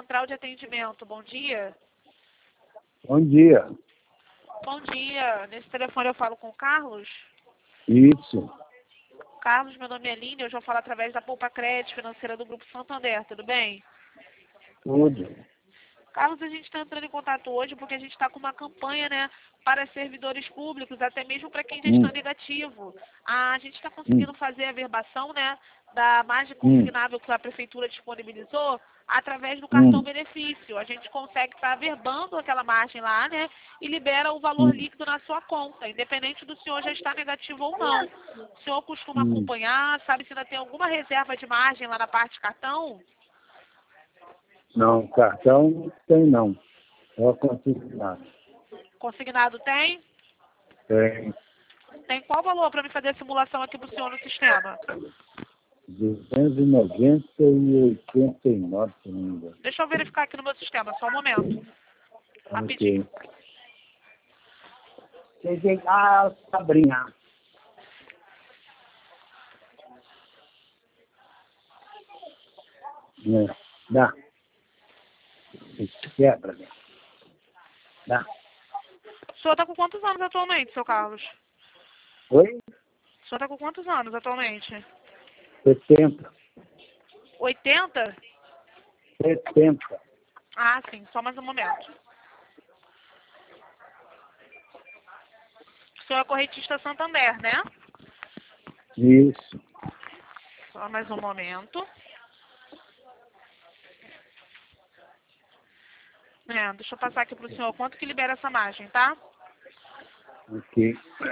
central de atendimento. Bom dia. Bom dia. Bom dia. Nesse telefone eu falo com o Carlos. Isso. Carlos, meu nome é Aline, eu já falo através da Poupa Crédito Financeira do Grupo Santander, tudo bem? Tudo. Carlos, a gente está entrando em contato hoje porque a gente está com uma campanha, né, para servidores públicos, até mesmo para quem já está negativo. A gente está conseguindo fazer a verbação, né, da margem consignável que a Prefeitura disponibilizou através do cartão benefício. A gente consegue estar verbando aquela margem lá, né, e libera o valor líquido na sua conta, independente do senhor já estar negativo ou não. O senhor costuma acompanhar, sabe se ainda tem alguma reserva de margem lá na parte de cartão? Não, cartão não tem não. Só consignado. Consignado tem? Tem Tem qual valor para me fazer a simulação aqui para o senhor no sistema? 290,89, se não me engano. Deixa eu verificar aqui no meu sistema, só um momento. Rapidinho. Ok. Cheguei a Sabrinha. Dá. Isso quebra, né? Dá. O senhor está com quantos anos atualmente, seu Carlos? Oi? O senhor está com quantos anos atualmente? 70. 80? 70. Ah, sim, só mais um momento. O senhor é corretista Santander, né? Isso. Só mais um momento. Deixa eu passar aqui para o senhor quanto que libera essa margem, tá? Ok.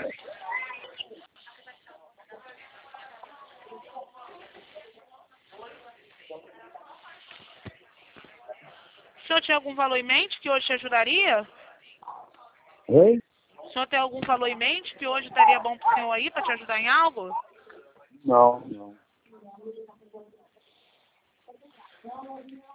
O senhor tinha algum valor em mente que hoje te ajudaria? Oi? O senhor tem algum valor em mente que hoje estaria bom para o senhor aí, para te ajudar em algo? Não, não.